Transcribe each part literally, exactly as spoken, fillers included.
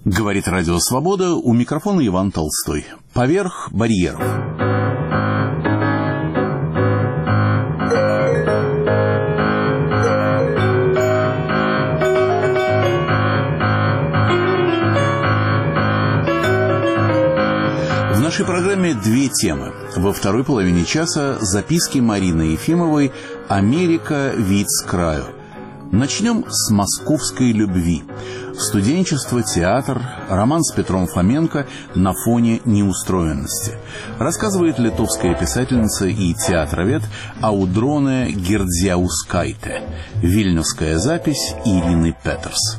Говорит Радио Свобода, у микрофона Иван Толстой. Поверх барьеров. В нашей программе две темы. Во второй половине часа записки Марины Ефимовой «Америка. Вид с краю». Начнем с московской любви. Студенчество, театр, роман с Петром Фоменко на фоне неустроенности. Рассказывает литовская писательница и театровед Аудронė Girdzijauskaitė. Вильнюсская запись Ирины Петерс.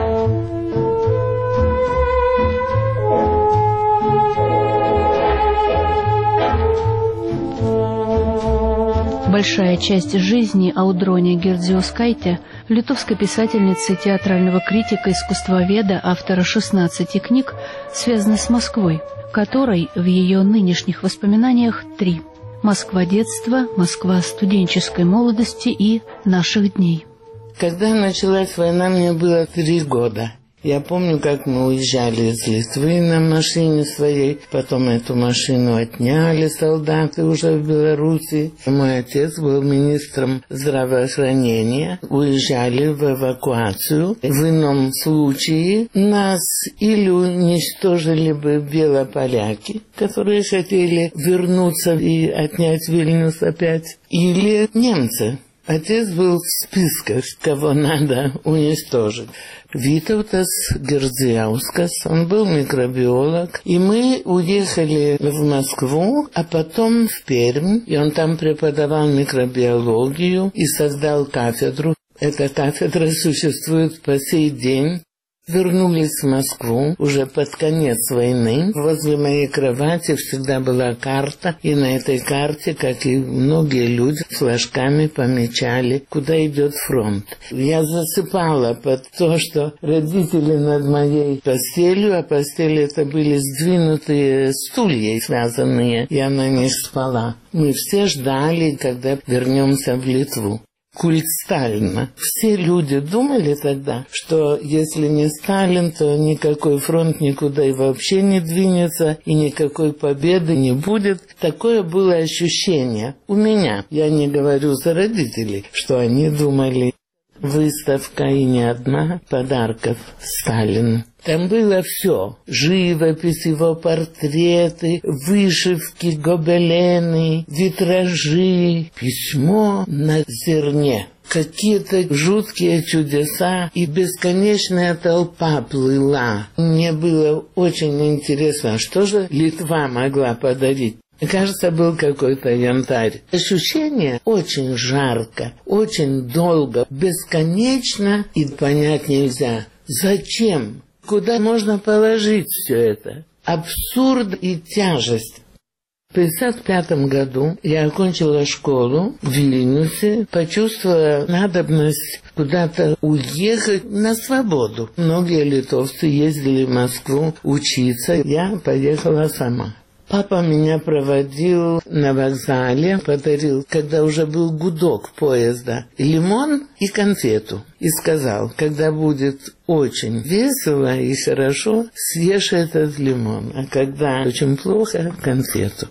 Большая часть жизни Аудронė Girdzijauskaitė, литовской писательницы, театрального критика, искусствоведа, автора шестнадцати книг, связана с Москвой, которой в ее нынешних воспоминаниях три: Москва детства, Москва студенческой молодости и наших дней. Когда началась война, мне было три года. Я помню, как мы уезжали из Литвы на машине своей, потом эту машину отняли солдаты уже в Беларуси. Мой отец был министром здравоохранения. Уезжали в эвакуацию. В ином случае нас или уничтожили бы белополяки, которые хотели вернуться и отнять Вильнюс опять, или немцы. Отец был в списках, кого надо уничтожить. Витовтас Girdzijauskas, он был микробиолог, и мы уехали в Москву, а потом в Пермь, и он там преподавал микробиологию и создал кафедру. Эта кафедра существует по сей день. Вернулись в Москву уже под конец войны. Возле моей кровати всегда была карта, и на этой карте, как и многие люди, флажками помечали, куда идет фронт. Я засыпала под то, что родители над моей постелью, а постели это были сдвинутые стулья связанные, я на них спала. Мы все ждали, когда вернемся в Литву. Культ Сталина. Все люди думали тогда, что если не Сталин, то никакой фронт никуда и вообще не двинется, и никакой победы не будет. Такое было ощущение у меня. Я не говорю за родителей, что они думали. Выставка, и не одна, подарков Сталину. Там было все. Живопись, его портреты, вышивки, гобелены, витражи, письмо на зерне. Какие-то жуткие чудеса, и бесконечная толпа плыла. Мне было очень интересно, что же Литва могла подарить. Мне кажется, был какой-то янтарь. Ощущение очень жарко, очень долго, бесконечно, и понять нельзя. Зачем? Куда можно положить все это? Абсурд и тяжесть. В пятьдесят пятом году я окончила школу в Вильнюсе, почувствовала надобность куда-то уехать на свободу. Многие литовцы ездили в Москву учиться, я поехала сама. Папа меня проводил на вокзале, подарил, когда уже был гудок поезда, лимон и конфету. И сказал, когда будет очень весело и хорошо, съешь этот лимон, а когда очень плохо, конфету.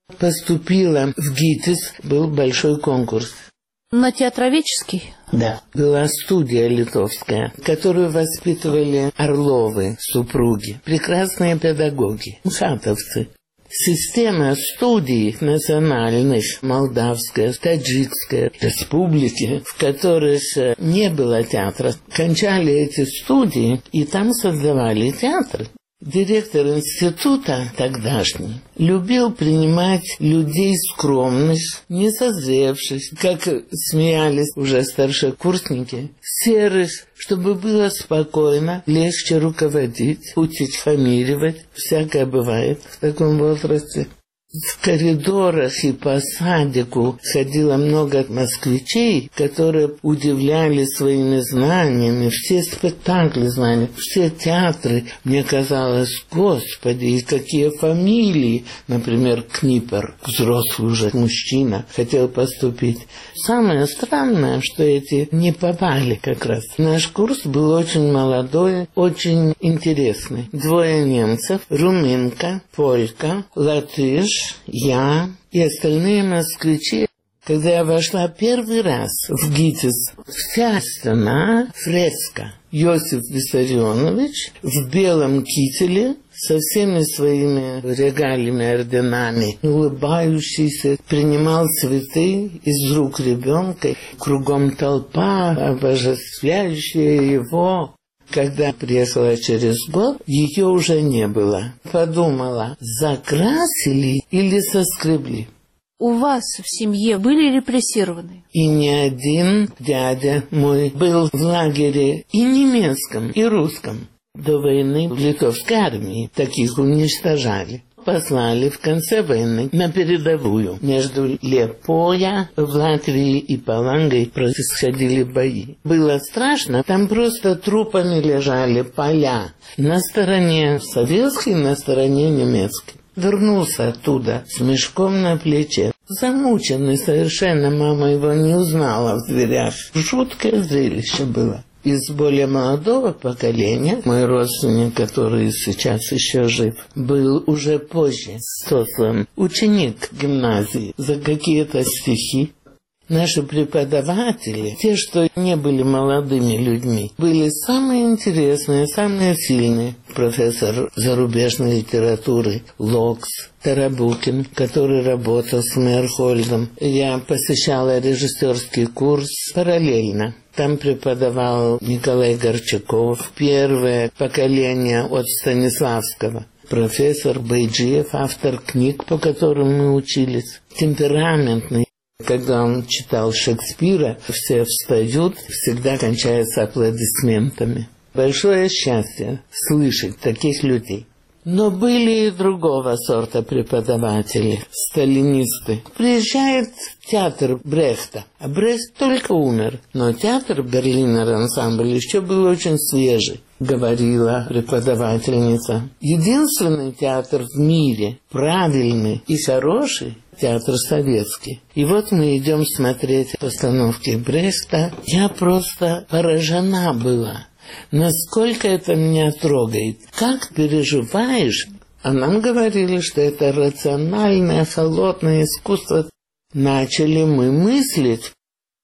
Поступила в ГИТИС, был большой конкурс. На театроведческий? Да. Была студия литовская, которую воспитывали Орловы, супруги. Прекрасные педагоги, мхатовцы. Система студий национальных, молдавская, таджикская, республики, в которых не было театра, кончали эти студии и там создавали театр. Директор института тогдашний любил принимать людей скромных, не созревших, как смеялись уже старшекурсники, серых, чтобы было спокойно, легче руководить, утихомиривать. Всякое бывает в таком возрасте. В коридорах и по садику ходило много москвичей, которые удивляли своими знаниями, все спектакли знали, все театры. Мне казалось, господи, и какие фамилии. Например, Книпер, взрослый уже мужчина, хотел поступить. Самое странное, что эти не попали как раз. Наш курс был очень молодой, очень интересный. Двое немцев, румынка, полька, латыш, я и остальные москвичи. Когда я вошла первый раз в ГИТИС, вся стена фреска. Иосиф Виссарионович в белом кителе со всеми своими регалиями, орденами, улыбающийся, принимал цветы из рук ребенка. Кругом толпа, обожествляющая его. Когда приехала через год, ее уже не было. Подумала, закрасили или соскребли. У вас в семье были репрессированы? И ни один дядя мой был в лагере и немецком, и русском. До войны в литовской армии таких уничтожали. Послали в конце войны на передовую. Между Лепоя в Латвии и Палангой происходили бои. Было страшно, там просто трупами лежали поля. На стороне советской, на стороне немецкой. Вернулся оттуда с мешком на плече. Замученный совершенно, мама его не узнала в дверях. Жуткое зрелище было. Из более молодого поколения, мой родственник, который сейчас еще жив, был уже позже сослан, ученик гимназии за какие-то стихи. Наши преподаватели, те, что не были молодыми людьми, были самые интересные, самые сильные. Профессор зарубежной литературы Локс, Тарабукин, который работал с Мейерхольдом. Я посещала режиссерский курс параллельно. Там преподавал Николай Горчаков, первое поколение от Станиславского. Профессор Байджиев, автор книг, по которым мы учились, темпераментный. Когда он читал Шекспира, все встают, всегда кончается аплодисментами. Большое счастье слышать таких людей. Но были и другого сорта преподаватели, сталинисты. Приезжает театр Брехта, а Брехт только умер, но театр Берлинер ансамбль еще был очень свежий, говорила преподавательница. Единственный театр в мире, правильный и хороший, театр советский. И вот мы идем смотреть постановки Брехта. Я просто поражена была. Насколько это меня трогает. Как переживаешь? А нам говорили, что это рациональное, холодное искусство. Начали мы мыслить.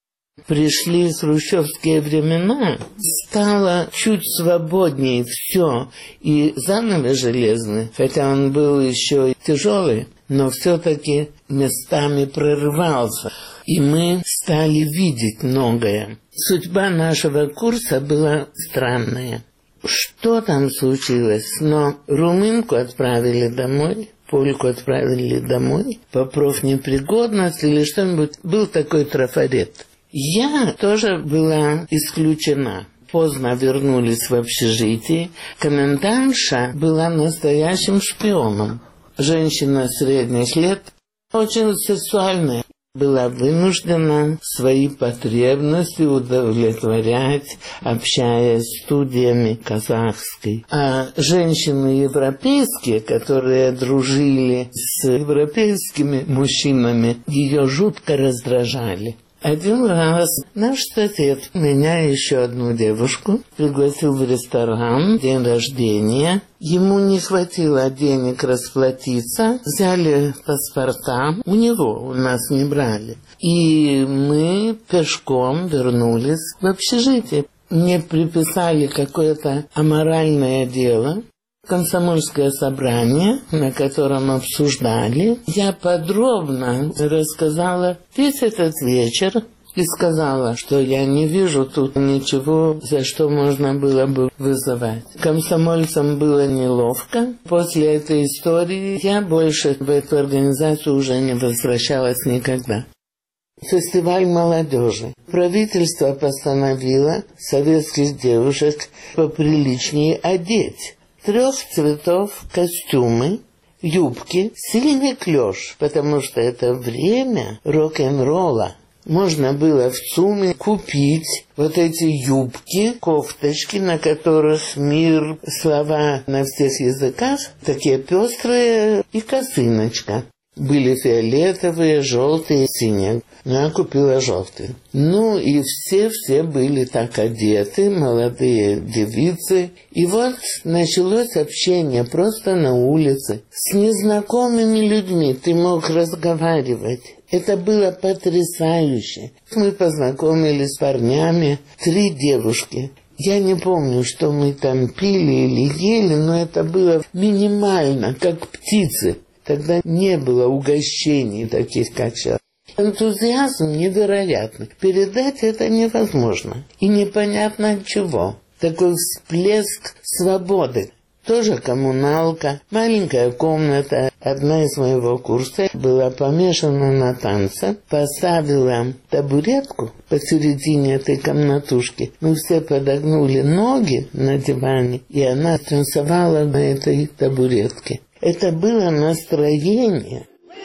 Пришли хрущевские времена. Стало чуть свободнее все. И занавес железный, хотя он был еще тяжелый, но все-таки местами прорывался. И мы стали видеть многое. Судьба нашего курса была странная. Что там случилось? Но румынку отправили домой, польку отправили домой по профнепригодности или что-нибудь. Был такой трафарет. Я тоже была исключена. Поздно вернулись в общежитие. Комендантша была настоящим шпионом. Женщина средних лет, очень сексуальная. Была вынуждена свои потребности удовлетворять, общаясь с студиями казахской. А женщины европейские, которые дружили с европейскими мужчинами, ее жутко раздражали. Один раз наш сосед, меня и еще одну девушку, пригласил в ресторан, день рождения. Ему не хватило денег расплатиться, взяли паспорта, у него, у нас не брали. И мы пешком вернулись в общежитие. Мне приписали какое-то аморальное дело. Комсомольское собрание, на котором обсуждали, я подробно рассказала весь этот вечер и сказала, что я не вижу тут ничего, за что можно было бы вызывать. Комсомольцам было неловко. После этой истории я больше в эту организацию уже не возвращалась никогда. Фестиваль молодежи. Правительство постановило советских девушек поприличнее одеть. Трех цветов костюмы, юбки, сильный клеш, потому что это время рок-н-ролла. Можно было в ЦУМе купить вот эти юбки, кофточки, на которых мир, слова на всех языках, такие пестрые, и косыночка. Были фиолетовые, желтые, синие. Я купила желтые. Ну и все-все были так одеты, молодые девицы. И вот началось общение просто на улице. С незнакомыми людьми ты мог разговаривать. Это было потрясающе. Мы познакомились с парнями, три девушки. Я не помню, что мы там пили или ели, но это было минимально, как птицы. Тогда не было угощений таких, как сейчас. Энтузиазм невероятный. Передать это невозможно. И непонятно от чего. Такой всплеск свободы. Тоже коммуналка. Маленькая комната. Одна из моего курса была помешана на танце. Поставила табуретку посередине этой комнатушки. Мы все подогнули ноги на диване. И она танцевала на этой табуретке. Это было настроение.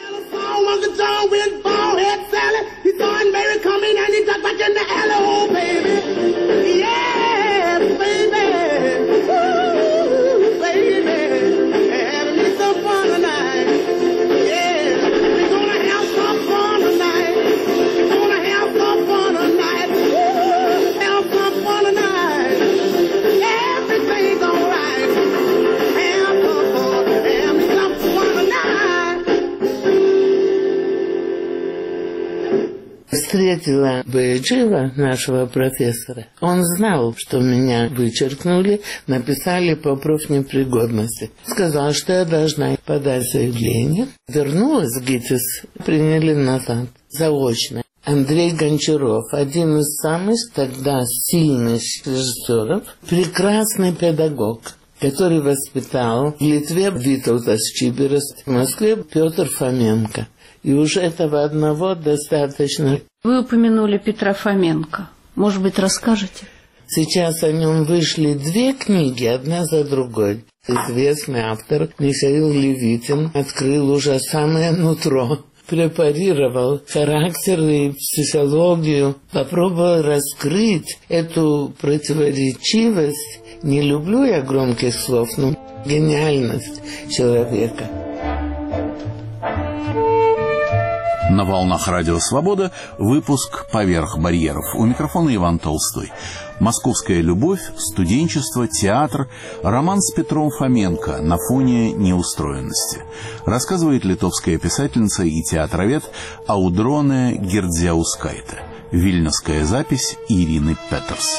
Встретила Бейджива, нашего профессора. Он знал, что меня вычеркнули, написали по профнепригодности. Сказал, что я должна подать заявление. Вернулась в ГИТИС, приняли назад, заочно. Андрей Гончаров, один из самых тогда сильных режиссеров, прекрасный педагог, который воспитал в Литве Витаутас Чиберас, в Москве Петр Фоменко. И уже этого одного достаточно. Вы упомянули Петра Фоменко. Может быть, расскажете? Сейчас о нем вышли две книги, одна за другой. Известный автор Михаил Левитин открыл уже самое нутро. Препарировал характер и психологию. Попробовал раскрыть эту противоречивость. Не люблю я громких слов, но гениальность человека. На волнах Радио Свобода выпуск «Поверх барьеров». У микрофона Иван Толстой. Московская любовь, студенчество, театр, роман с Петром Фоменко на фоне неустроенности. Рассказывает литовская писательница и театровед Аудронė Girdzijauskaitė. Вильнюсская запись Ирины Петерс.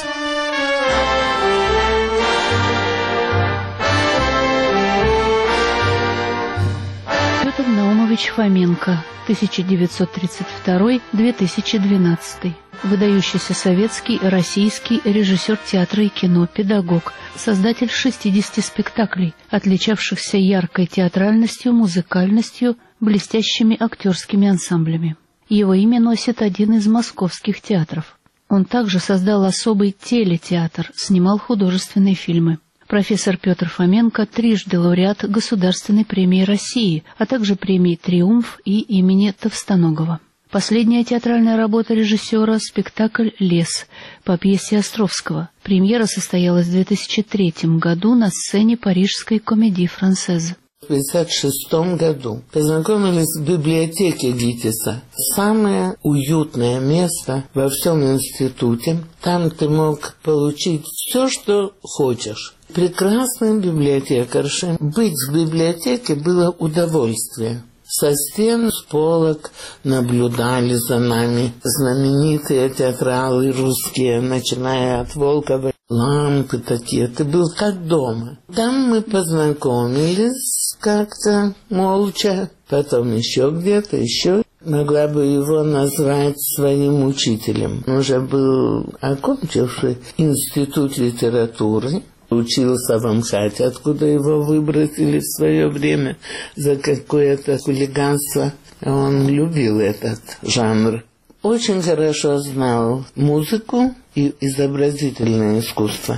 Петр Наумович Фоменко, тысяча девятьсот тридцать второй — две тысячи двенадцатый. Выдающийся советский, российский режиссер театра и кино, педагог, создатель шестидесяти спектаклей, отличавшихся яркой театральностью, музыкальностью, блестящими актерскими ансамблями. Его имя носит один из московских театров. Он также создал особый телетеатр, снимал художественные фильмы. Профессор Петр Фоменко трижды лауреат Государственной премии России, а также премии «Триумф» и имени Товстоногова. Последняя театральная работа режиссера — спектакль «Лес» по пьесе Островского. Премьера состоялась в две тысячи третьем году на сцене парижской Комедии Франсез. В тысяча девятьсот пятьдесят шестом году познакомились в библиотеке ГИТИСа. Самое уютное место во всем институте. Там ты мог получить все, что хочешь. Прекрасным библиотекаршей. Быть в библиотеке было удовольствие. Со стен, с полок наблюдали за нами знаменитые театралы русские, начиная от Волкова. Лампы такие, ты был как дома. Там мы познакомились как-то молча, потом еще где-то, еще. Могла бы его назвать своим учителем. Он уже был окончивший институт литературы. Учился в МХАТе, откуда его выбросили в свое время за какое-то хулиганство. Он любил этот жанр. Очень хорошо знал музыку и изобразительное искусство.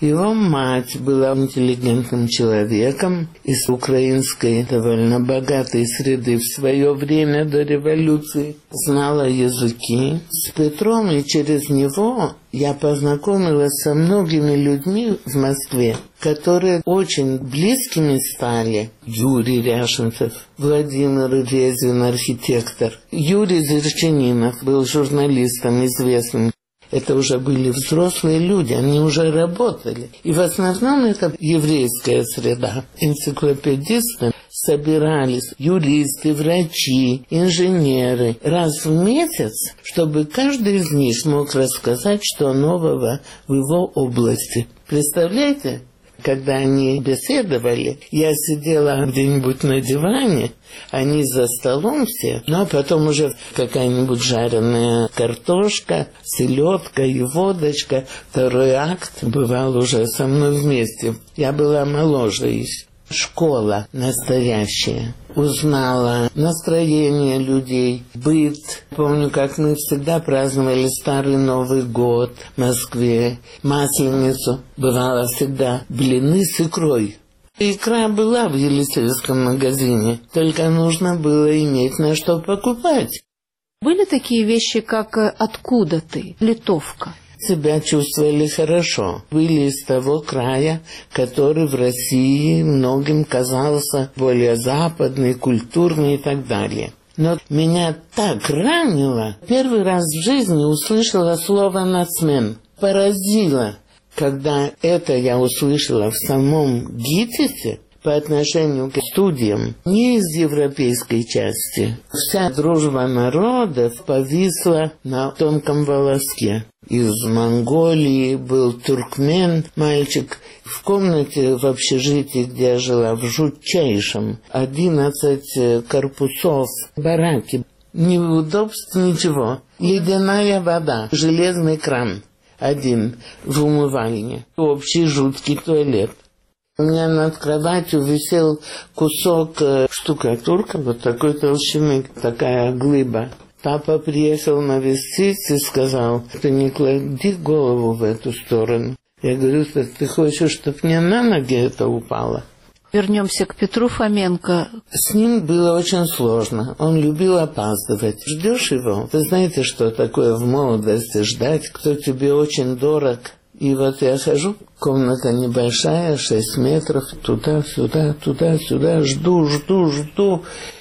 Его мать была интеллигентным человеком из украинской довольно богатой среды в свое время до революции, знала языки. С Петром и через него я познакомилась со многими людьми в Москве, которые очень близкими стали. Юрий Ряшенцев, Владимир Резин, архитектор. Юрий Зерчининов был журналистом известным. Это уже были взрослые люди, они уже работали. И в основном это еврейская среда. Энциклопедисты собирались, юристы, врачи, инженеры, раз в месяц, чтобы каждый из них смог рассказать, что нового в его области. Представляете? Когда они беседовали, я сидела где-нибудь на диване, они за столом все, ну а потом уже какая-нибудь жареная картошка, селедка и водочка. Второй акт бывал уже со мной вместе. Я была моложе их. Школа настоящая. Узнала настроение людей, быт. Помню, как мы всегда праздновали Старый Новый год в Москве, Масленицу. Бывало всегда блины с икрой. Икра была в Елисеевском магазине, только нужно было иметь на что покупать. Были такие вещи, как «Откуда ты?», «Литовка»? Себя чувствовали хорошо. Были из того края, который в России многим казался более западный, культурный и так далее. Но меня так ранило. Первый раз в жизни услышала слово «нацмен». Поразило. Когда это я услышала в самом ГИТИСе, по отношению к студиям, не из европейской части. Вся дружба народов повисла на тонком волоске. Из Монголии был туркмен, мальчик, в комнате в общежитии, где я жила, в жутчайшем, одиннадцать корпусов, бараки, неудобств, ничего. Ледяная вода, железный кран, один в умывальне, общий жуткий туалет. У меня над кроватью висел кусок э, штукатурка, вот такой толщины, такая глыба. Папа приехал навестить и сказал: ты не клади голову в эту сторону. Я говорю: ты хочешь, чтобы мне на ноги это упало? Вернемся к Петру Фоменко. С ним было очень сложно. Он любил опаздывать. Ждешь его. Вы знаете, что такое в молодости ждать, кто тебе очень дорог. И вот я хожу, комната небольшая, шесть метров, туда-сюда, туда-сюда, жду, жду, жду.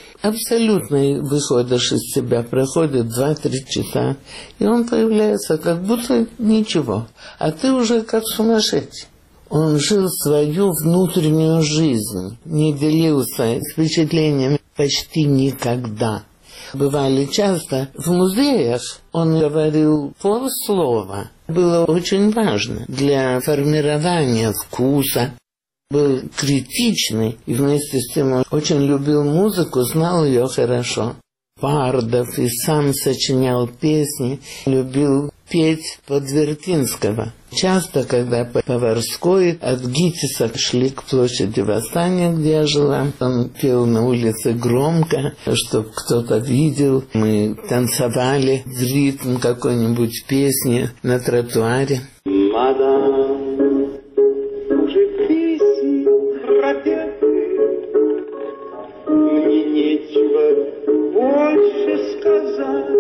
Абсолютно выходишь из себя, проходит два-три часа, и он появляется, как будто ничего, а ты уже как сумасшедший. Он жил свою внутреннюю жизнь, не делился впечатлениями почти никогда. Бывали часто в музеях, он говорил полслова. Было очень важно для формирования вкуса. Был критичный и вместе с тем он очень любил музыку, знал ее хорошо. Бардов и сам сочинял песни, любил петь Подвертинского. Часто, когда по Поварской от ГИТИСа шли к площади Восстания, где я жила, он пел на улице громко, чтобы кто-то видел. Мы танцевали в ритм какой-нибудь песни на тротуаре. Мадам, уже песни пропеты, мне нечего больше сказать.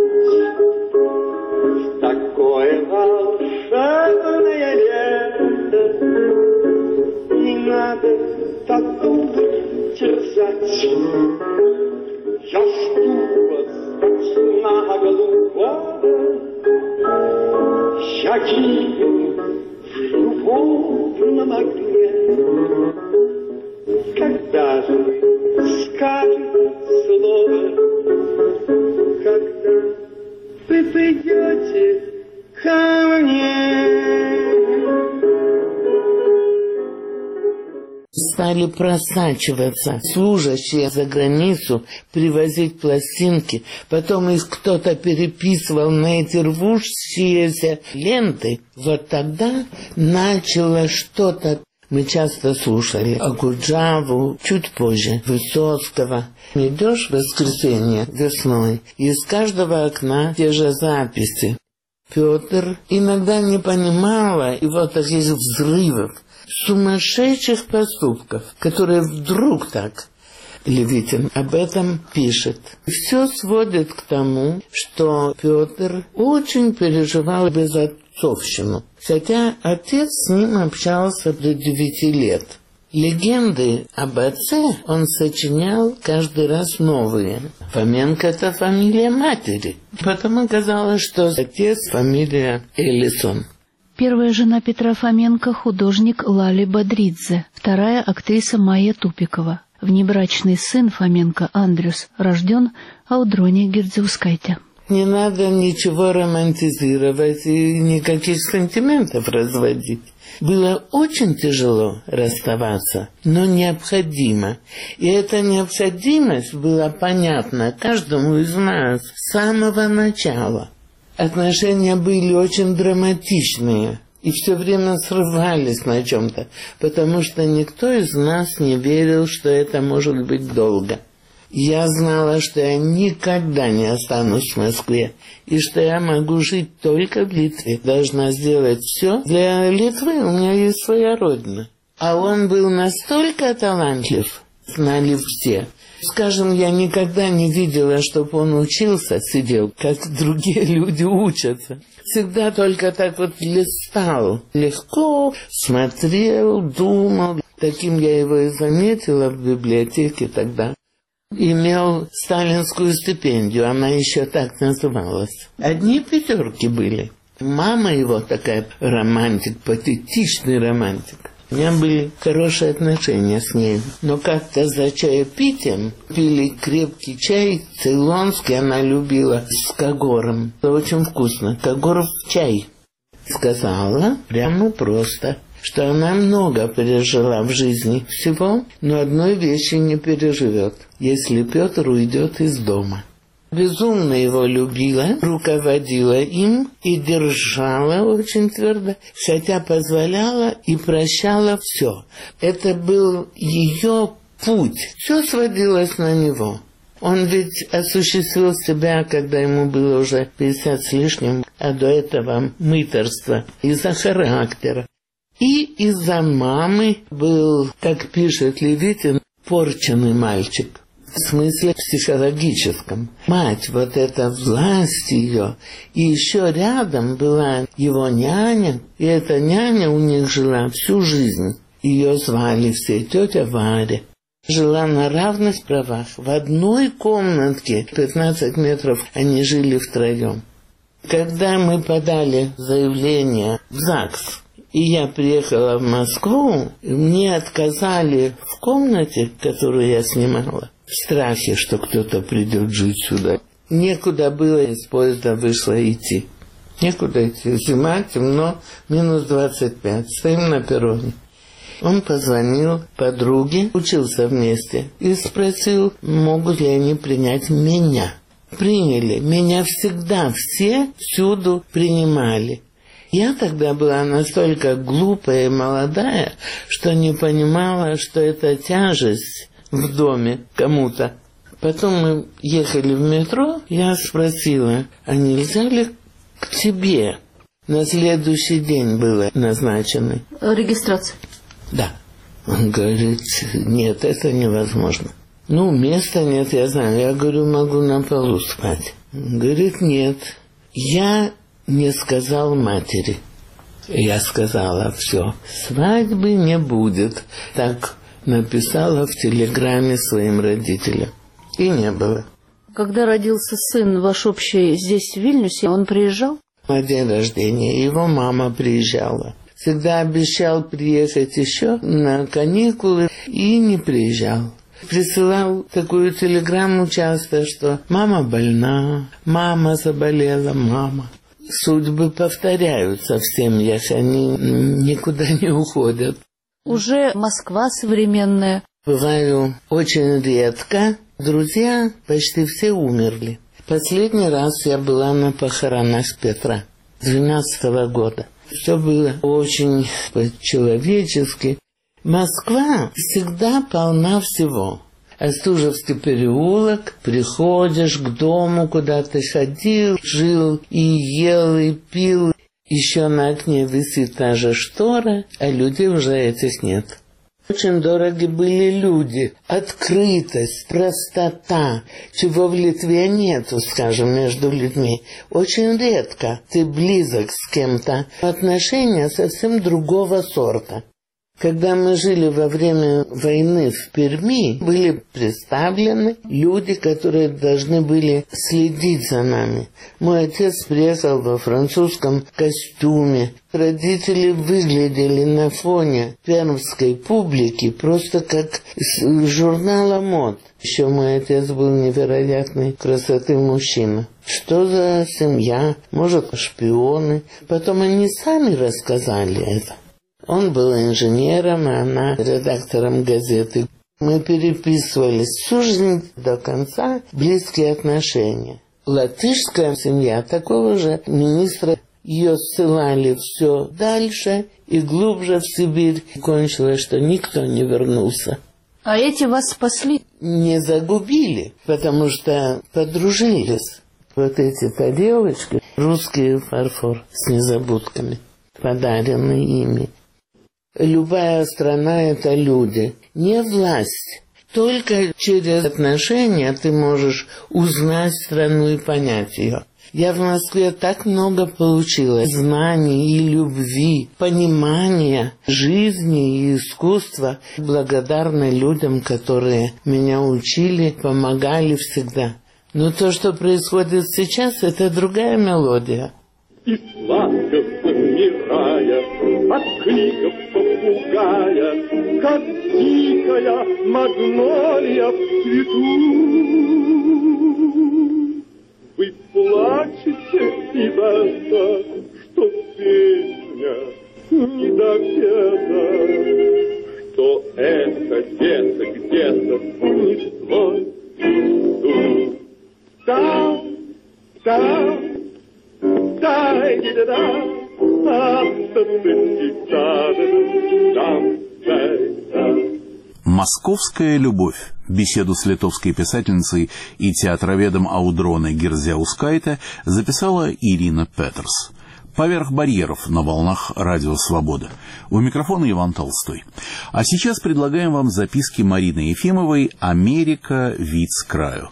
В такое волшебное лето не надо так долго терзать. Я жду вас, как сна голубого, я гибну в любовном огне. Когда же скажет слово, когда вы придете ко мне? Стали просачиваться служащие за границу, привозить пластинки. Потом их кто-то переписывал на эти рвущиеся ленты. Вот тогда начало что-то. Мы часто слушали Акуджаву, чуть позже Высоцкого. Идешь в воскресенье весной, и из каждого окна те же записи. Петр иногда не понимала его таких взрывов, сумасшедших поступков, которые вдруг так. Левитин об этом пишет. Все сводит к тому, что Петр очень переживал безотцовщину, хотя отец с ним общался до девяти лет. Легенды об отце он сочинял каждый раз новые. Фоменко – это фамилия матери. Потом оказалось, что отец – фамилия Эллисон. Первая жена Петра Фоменко – художник Лали Бадридзе, вторая – актриса Майя Тупикова. Внебрачный сын Фоменко Андрюс рожден Аудроне Гердзиускайте. Не надо ничего романтизировать и никаких сантиментов разводить. Было очень тяжело расставаться, но необходимо. И эта необходимость была понятна каждому из нас с самого начала. Отношения были очень драматичные и все время срывались на чем-то, потому что никто из нас не верил, что это может быть долго. Я знала, что я никогда не останусь в Москве, и что я могу жить только в Литве. Должна сделать все. Для Литвы у меня есть своя родина. А он был настолько талантлив, знали все. Скажем, я никогда не видела, чтобы он учился, сидел, как другие люди учатся. Всегда только так вот листал. Легко смотрел, думал. Таким я его и заметила в библиотеке тогда. Имел сталинскую стипендию, она еще так называлась. Одни пятерки были. Мама его такая романтик, патетичный романтик. У меня были хорошие отношения с ней. Но как-то за чаепитием пили крепкий чай, цейлонский, она любила с когором. Это очень вкусно. Когор в чай. Сказала прямо просто, что она много пережила в жизни всего, но одной вещи не переживет, если Петр уйдет из дома. Безумно его любила, руководила им и держала очень твердо, хотя позволяла и прощала все. Это был ее путь, все сводилось на него. Он ведь осуществил себя, когда ему было уже пятьдесят с лишним, а до этого мытарство из-за характера. И из-за мамы был, как пишет Левитин, порченный мальчик. В смысле психологическом. Мать, вот эта власть ее. И еще рядом была его няня. И эта няня у них жила всю жизнь. Ее звали все тетя Варя. Жила на равных правах. В одной комнатке, пятнадцать метров, они жили втроем. Когда мы подали заявление в ЗАГС, и я приехала в Москву, мне отказали в комнате, которую я снимала, в страхе, что кто-то придет жить сюда. Некуда было из поезда вышло идти. Некуда идти. Зима, темно, минус двадцать пять. Стоим на перроне. Он позвонил подруге, учился вместе, и спросил, могут ли они принять меня. Приняли. Меня всегда все всюду принимали. Я тогда была настолько глупая и молодая, что не понимала, что это тяжесть в доме кому-то. Потом мы ехали в метро, я спросила, а нельзя ли к тебе? На следующий день было назначено. Регистрация. Да. Он говорит, нет, это невозможно. Ну, места нет, я знаю. Я говорю, могу на полу спать. Он говорит, нет. Я не сказал матери. Я сказала, все, свадьбы не будет. Так написала в телеграмме своим родителям. И не было. Когда родился сын ваш общий здесь, в Вильнюсе, он приезжал? На день рождения его мама приезжала. Всегда обещал приехать еще на каникулы и не приезжал. Присылал такую телеграмму часто, что мама больна, мама заболела, мама. Судьбы повторяются в семьях, они никуда не уходят. Уже Москва современная. Бываю очень редко. Друзья почти все умерли. Последний раз я была на похоронах Петра, двенадцатого года. Все было очень по-человечески. Москва всегда полна всего. Остужевский переулок, приходишь к дому, куда ты ходил, жил и ел, и пил. Еще на окне висит та же штора, а людей уже этих нет. Очень дороги были люди, открытость, простота, чего в Литве нету, скажем, между людьми. Очень редко ты близок с кем-то. Отношения совсем другого сорта. Когда мы жили во время войны в Перми, были представлены люди, которые должны были следить за нами. Мой отец приехал во французском костюме. Родители выглядели на фоне пермской публики просто как из журнала мод. Еще мой отец был невероятной красоты мужчина. Что за семья? Может, шпионы? Потом они сами рассказали это. Он был инженером, а она редактором газеты. Мы переписывались всю жизнь до конца, близкие отношения. Латышская семья такого же министра, ее ссылали все дальше и глубже в Сибирь. Кончилось, что никто не вернулся. А эти вас спасли? Не загубили, потому что подружились. Вот эти тарелочки, русский фарфор с незабудками, подаренные ими. Любая страна – это люди, не власть. Только через отношения ты можешь узнать страну и понять ее. Я в Москве так много получила знаний и любви, понимания жизни и искусства. Благодарна людям, которые меня учили, помогали всегда. Но то, что происходит сейчас, это другая мелодия. И сладко замирая от криков попугая, как дикая магнолия в цвету. Вы плачете и за то, что песня не допета, что это где-то, где-то унеслось в лесу. Там, там, «Московская любовь». Беседу с литовской писательницей и театроведом Аудроне Гирдзяускайте записала Ирина Петерс. «Поверх барьеров» на волнах Радио Свобода. У микрофона Иван Толстой. А сейчас предлагаем вам записки Марины Ефимовой «Америка. Вид с краю».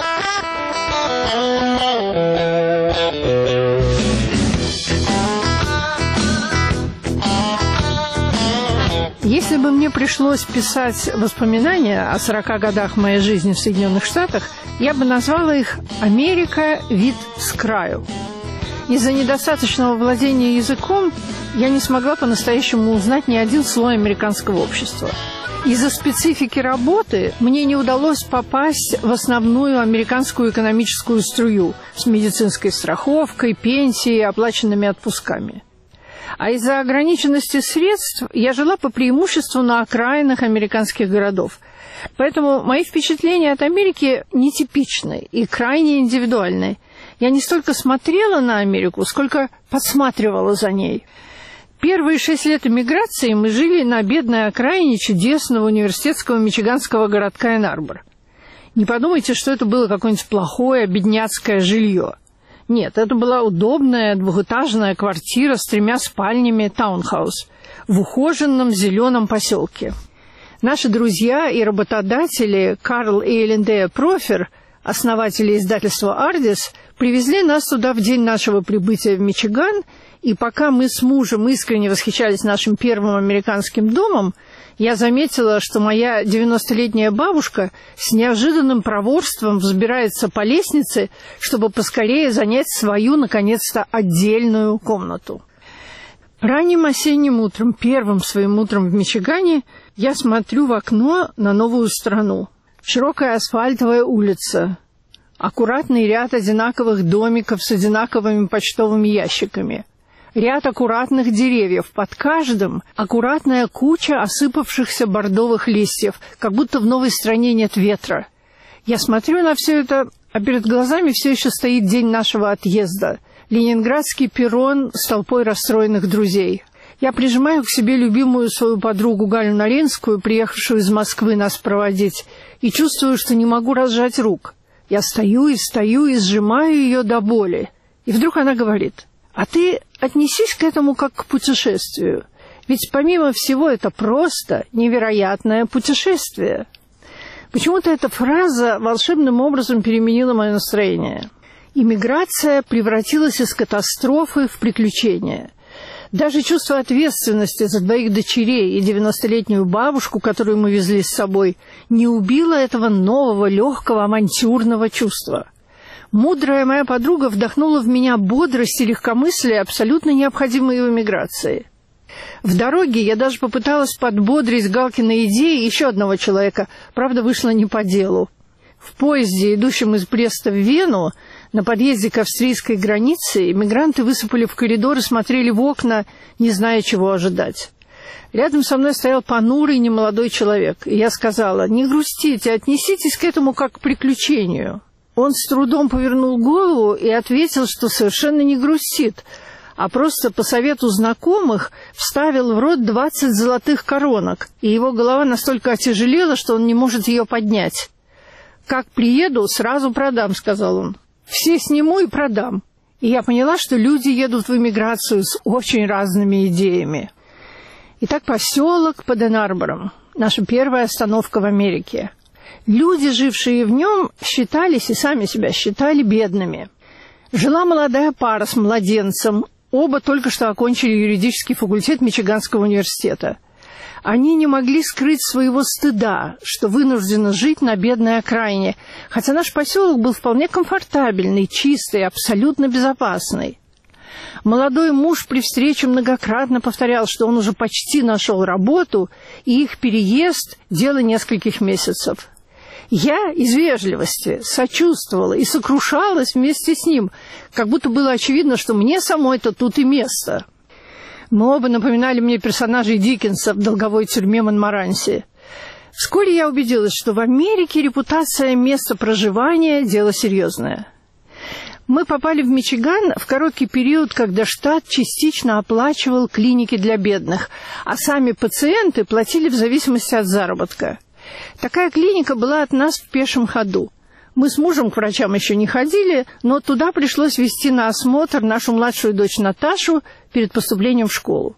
Если бы мне пришлось писать воспоминания о сорока годах моей жизни в Соединенных Штатах, я бы назвала их «Америка. Вид с краю». Из-за недостаточного владения языком я не смогла по-настоящему узнать ни один слой американского общества. Из-за специфики работы мне не удалось попасть в основную американскую экономическую струю с медицинской страховкой, пенсией, оплаченными отпусками. А из-за ограниченности средств я жила по преимуществу на окраинах американских городов. Поэтому мои впечатления от Америки нетипичны и крайне индивидуальны. Я не столько смотрела на Америку, сколько подсматривала за ней. Первые шесть лет эмиграции мы жили на бедной окраине чудесного университетского мичиганского городка Энн-Арбор. Не подумайте, что это было какое-нибудь плохое бедняцкое жилье. Нет, это была удобная двухэтажная квартира с тремя спальнями, таунхаус, в ухоженном зеленом поселке. Наши друзья и работодатели Карл и Элендея Профер, основатели издательства «Ардис», привезли нас туда в день нашего прибытия в Мичиган, и пока мы с мужем искренне восхищались нашим первым американским домом, я заметила, что моя девяностолетняя бабушка с неожиданным проворством взбирается по лестнице, чтобы поскорее занять свою, наконец-то, отдельную комнату. Ранним осенним утром, первым своим утром в Мичигане, я смотрю в окно на новую страну. Широкая асфальтовая улица, аккуратный ряд одинаковых домиков с одинаковыми почтовыми ящиками, ряд аккуратных деревьев, под каждым аккуратная куча осыпавшихся бордовых листьев, как будто в новой стране нет ветра. Я смотрю на все это, а перед глазами все еще стоит день нашего отъезда. Ленинградский перрон с толпой расстроенных друзей. Я прижимаю к себе любимую свою подругу Галю Наринскую, приехавшую из Москвы нас проводить, и чувствую, что не могу разжать рук. Я стою и стою и сжимаю ее до боли. И вдруг она говорит: «А ты отнесись к этому как к путешествию. Ведь помимо всего это просто невероятное путешествие». Почему-то эта фраза волшебным образом переменила мое настроение. Иммиграция превратилась из катастрофы в приключение. Даже чувство ответственности за двоих дочерей и девяностолетнюю бабушку, которую мы везли с собой, не убило этого нового, легкого, авантюрного чувства. Мудрая моя подруга вдохнула в меня бодрость и легкомыслие, абсолютно необходимые в эмиграции. В дороге я даже попыталась подбодрить Галкины идеи еще одного человека, правда, вышло не по делу. В поезде, идущем из Бреста в Вену, на подъезде к австрийской границе, эмигранты высыпали в коридор и смотрели в окна, не зная, чего ожидать. Рядом со мной стоял понурый немолодой человек, и я сказала: «Не грустите, отнеситесь к этому как к приключению». Он с трудом повернул голову и ответил, что совершенно не грустит, а просто по совету знакомых вставил в рот двадцать золотых коронок, и его голова настолько отяжелела, что он не может ее поднять. «Как приеду, сразу продам», — сказал он. «Все сниму и продам». И я поняла, что люди едут в эмиграцию с очень разными идеями. Итак, поселок под Энн-Арбором. Наша первая остановка в Америке. Люди, жившие в нем, считались и сами себя считали бедными. Жила молодая пара с младенцем. Оба только что окончили юридический факультет Мичиганского университета. Они не могли скрыть своего стыда, что вынуждены жить на бедной окраине, хотя наш поселок был вполне комфортабельный, чистый, абсолютно безопасный. Молодой муж при встрече многократно повторял, что он уже почти нашел работу, и их переезд – дело нескольких месяцев. Я из вежливости сочувствовала и сокрушалась вместе с ним, как будто было очевидно, что мне самой-то тут и место. Мы оба напоминали мне персонажей Диккенса в долговой тюрьме Монморанси. Вскоре я убедилась, что в Америке репутация места проживания – дело серьезное. Мы попали в Мичиган в короткий период, когда штат частично оплачивал клиники для бедных, а сами пациенты платили в зависимости от заработка. Такая клиника была от нас в пешем ходу. Мы с мужем к врачам еще не ходили, но туда пришлось везти на осмотр нашу младшую дочь Наташу перед поступлением в школу.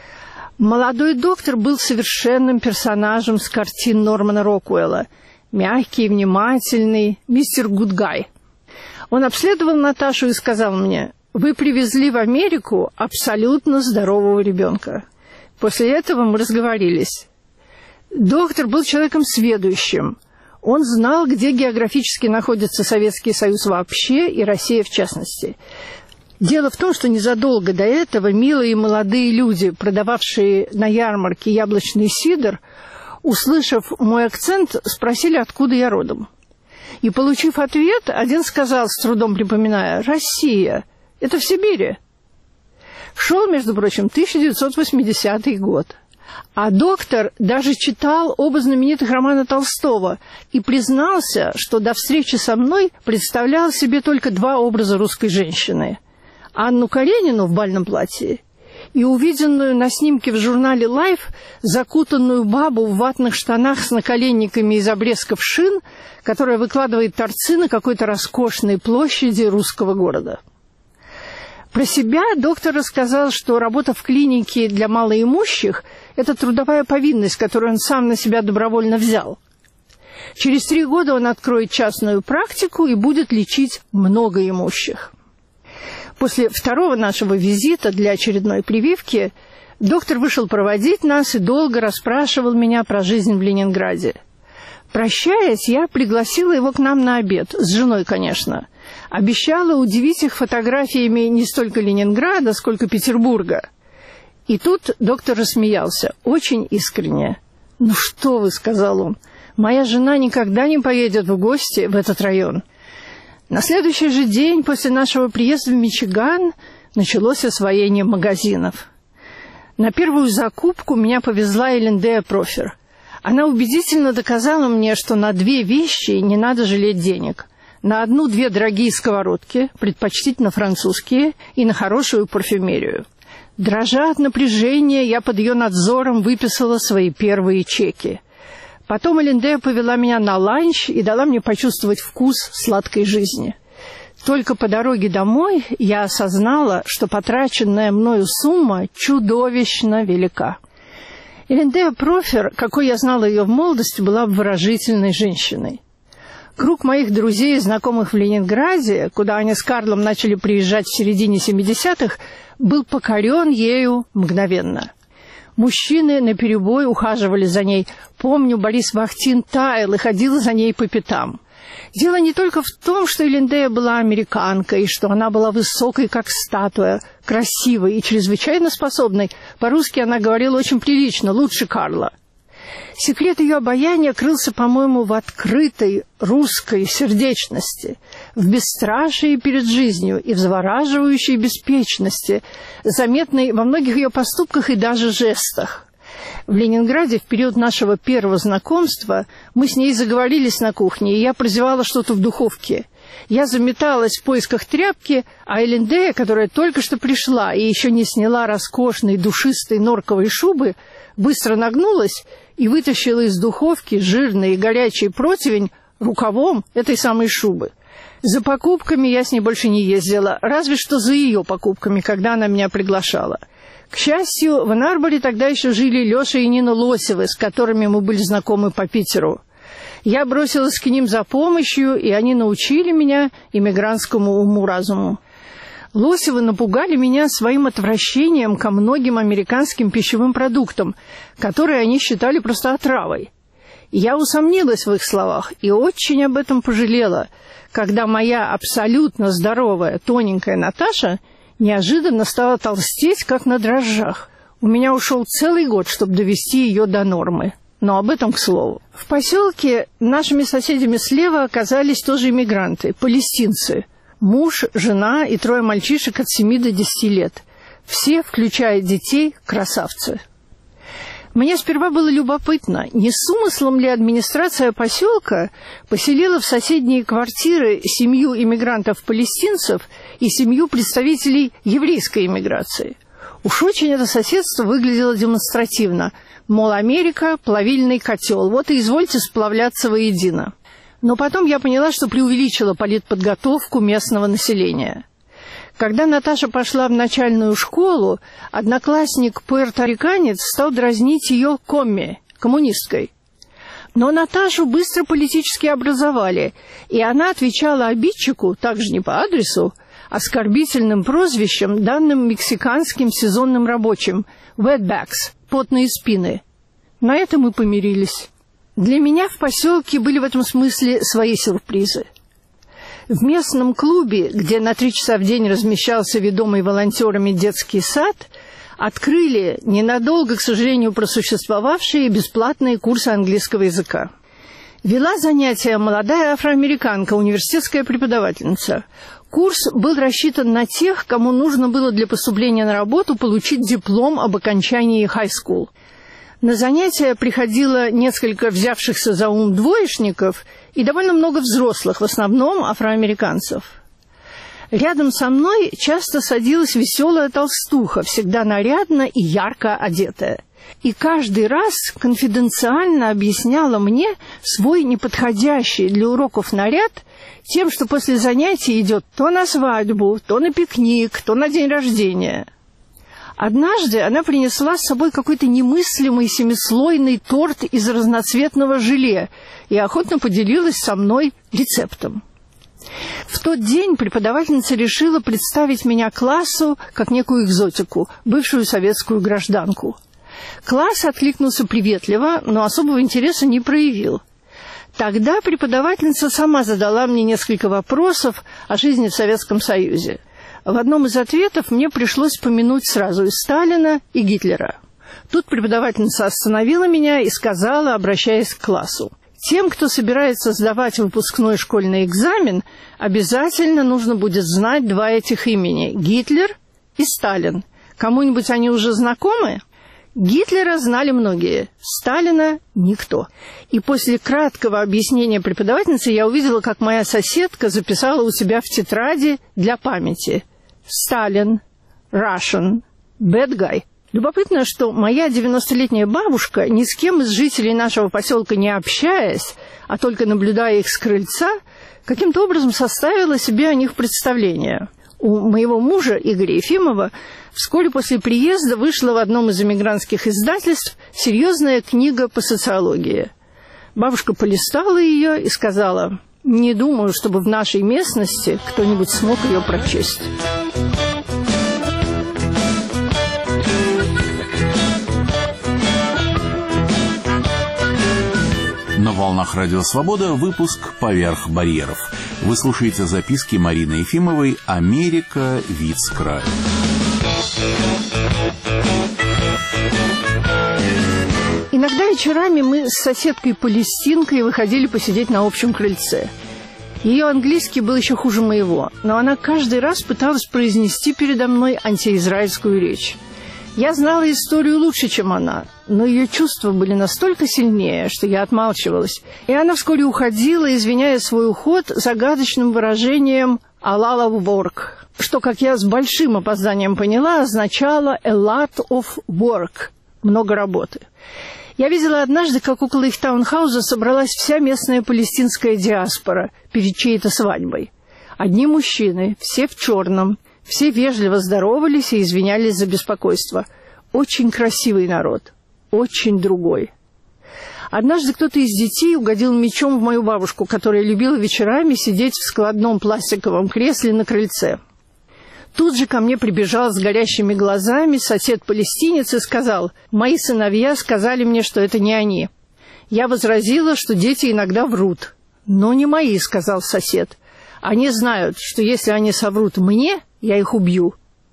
Молодой доктор был совершенным персонажем с картин Нормана Рокуэлла. Мягкий, внимательный, мистер Гудгай. Он обследовал Наташу и сказал мне: «Вы привезли в Америку абсолютно здорового ребенка». После этого мы разговорились. Доктор был человеком сведущим. Он знал, где географически находится Советский Союз вообще и Россия в частности. Дело в том, что незадолго до этого милые молодые люди, продававшие на ярмарке яблочный сидр, услышав мой акцент, спросили, откуда я родом. И, получив ответ, один сказал, с трудом припоминая: «Россия, это в Сибири». Шел, между прочим, тысяча девятьсот восьмидесятый год. А доктор даже читал оба знаменитых романа Толстого и признался, что до встречи со мной представлял себе только два образа русской женщины: Анну Каренину в бальном платье и увиденную на снимке в журнале «Лайф» закутанную бабу в ватных штанах с наколенниками из обрезков шин, которая выкладывает торцы на какой-то роскошной площади русского города. Про себя доктор рассказал, что работа в клинике для малоимущих – это трудовая повинность, которую он сам на себя добровольно взял. Через три года он откроет частную практику и будет лечить многоимущих. После второго нашего визита для очередной прививки доктор вышел проводить нас и долго расспрашивал меня про жизнь в Ленинграде. Прощаясь, я пригласила его к нам на обед, с женой, конечно. Обещала удивить их фотографиями не столько Ленинграда, сколько Петербурга. И тут доктор рассмеялся, очень искренне. «Ну что вы», — сказал он, — «моя жена никогда не поедет в гости в этот район». На следующий же день после нашего приезда в Мичиган началось освоение магазинов. На первую закупку меня повезла Элендея Профер. Она убедительно доказала мне, что на две вещи не надо жалеть денег. На одну-две дорогие сковородки, предпочтительно французские, и на хорошую парфюмерию. Дрожа от напряжения, я под ее надзором выписала свои первые чеки. Потом Элиндея повела меня на ланч и дала мне почувствовать вкус сладкой жизни. Только по дороге домой я осознала, что потраченная мною сумма чудовищно велика. Элиндея Профер, какой я знала ее в молодости, была обворожительной женщиной. Круг моих друзей и знакомых в Ленинграде, куда они с Карлом начали приезжать в середине семидесятых, был покорен ею мгновенно. Мужчины наперебой ухаживали за ней. Помню, Борис Вахтин таял и ходил за ней по пятам. Дело не только в том, что Элиндея была американкой, и что она была высокой, как статуя, красивой и чрезвычайно способной. По-русски она говорила очень прилично, лучше Карла. Секрет ее обаяния крылся, по-моему, в открытой русской сердечности, в бесстрашии перед жизнью и в завораживающей беспечности, заметной во многих ее поступках и даже жестах. В Ленинграде в период нашего первого знакомства мы с ней заговорились на кухне, и я прозевала что-то в духовке. Я заметалась в поисках тряпки, а Элиндея, которая только что пришла и еще не сняла роскошной душистой норковой шубы, быстро нагнулась и вытащила из духовки жирный и горячий противень рукавом этой самой шубы. За покупками я с ней больше не ездила, разве что за ее покупками, когда она меня приглашала. К счастью, в Анн-Арборе тогда еще жили Леша и Нина Лосевы, с которыми мы были знакомы по Питеру. Я бросилась к ним за помощью, и они научили меня иммигрантскому уму-разуму. Лосевы напугали меня своим отвращением ко многим американским пищевым продуктам, которые они считали просто отравой. Я усомнилась в их словах и очень об этом пожалела, когда моя абсолютно здоровая, тоненькая Наташа неожиданно стала толстеть, как на дрожжах. У меня ушел целый год, чтобы довести ее до нормы. Но об этом к слову. В поселке нашими соседями слева оказались тоже иммигранты, палестинцы. Муж, жена и трое мальчишек от семи до десяти лет. Все, включая детей, красавцы. Мне сперва было любопытно, не с умыслом ли администрация поселка поселила в соседние квартиры семью иммигрантов-палестинцев и семью представителей еврейской иммиграции. Уж очень это соседство выглядело демонстративно. Мол, Америка – плавильный котел, вот и извольте сплавляться воедино. Но потом я поняла, что преувеличила политподготовку местного населения. Когда Наташа пошла в начальную школу, одноклассник-пуэрториканец стал дразнить ее комми, коммунисткой. Но Наташу быстро политически образовали, и она отвечала обидчику, также не по адресу, оскорбительным прозвищем, данным мексиканским сезонным рабочим «wetbacks» – потные спины. На этом мы помирились. Для меня в поселке были в этом смысле свои сюрпризы. В местном клубе, где на три часа в день размещался ведомый волонтерами детский сад, открыли ненадолго, к сожалению, просуществовавшие бесплатные курсы английского языка. Вела занятия молодая афроамериканка, университетская преподавательница. Курс был рассчитан на тех, кому нужно было для поступления на работу получить диплом об окончании хай-скул. На занятия приходило несколько взявшихся за ум двоечников и довольно много взрослых, в основном афроамериканцев. Рядом со мной часто садилась веселая толстуха, всегда нарядно и ярко одетая. И каждый раз конфиденциально объясняла мне свой неподходящий для уроков наряд тем, что после занятий идет то на свадьбу, то на пикник, то на день рождения. Однажды она принесла с собой какой-то немыслимый семислойный торт из разноцветного желе и охотно поделилась со мной рецептом. В тот день преподавательница решила представить меня классу как некую экзотику, бывшую советскую гражданку. Класс откликнулся приветливо, но особого интереса не проявил. Тогда преподавательница сама задала мне несколько вопросов о жизни в Советском Союзе. В одном из ответов мне пришлось помянуть сразу и Сталина, и Гитлера. Тут преподавательница остановила меня и сказала, обращаясь к классу: «Тем, кто собирается сдавать выпускной школьный экзамен, обязательно нужно будет знать два этих имени – Гитлер и Сталин. Кому-нибудь они уже знакомы?» Гитлера знали многие, Сталина – никто. И после краткого объяснения преподавательницы я увидела, как моя соседка записала у себя в тетради для памяти: Сталин, Russian, Bad guy. Любопытно, что моя девяностолетняя бабушка, ни с кем из жителей нашего поселка не общаясь, а только наблюдая их с крыльца, каким-то образом составила себе о них представление. У моего мужа, Игоря Ефимова, вскоре после приезда вышла в одном из эмигрантских издательств серьезная книга по социологии. Бабушка полистала ее и сказала: «Не думаю, чтобы в нашей местности кто-нибудь смог ее прочесть». На волнах Радио Свобода выпуск «Поверх барьеров». Вы слушаете записки Марины Ефимовой «Америка. Вид с краю». Иногда вечерами мы с соседкой-палестинкой выходили посидеть на общем крыльце. Ее английский был еще хуже моего, но она каждый раз пыталась произнести передо мной антиизраильскую речь. Я знала историю лучше, чем она, но ее чувства были настолько сильнее, что я отмалчивалась. И она вскоре уходила, извиняя свой уход загадочным выражением «a lot of work», что, как я с большим опозданием поняла, означало «a lot of work» – много работы. Я видела однажды, как около их таунхауза собралась вся местная палестинская диаспора перед чьей-то свадьбой. Одни мужчины, все в черном, все вежливо здоровались и извинялись за беспокойство. Очень красивый народ, очень другой. Однажды кто-то из детей угодил мечом в мою бабушку, которая любила вечерами сидеть в складном пластиковом кресле на крыльце. Тут же ко мне прибежал с горящими глазами сосед-палестинец и сказал: «Мои сыновья сказали мне, что это не они». Я возразила, что дети иногда врут. «Но не мои», — сказал сосед. «Они знают, что если они соврут мне, я их убью».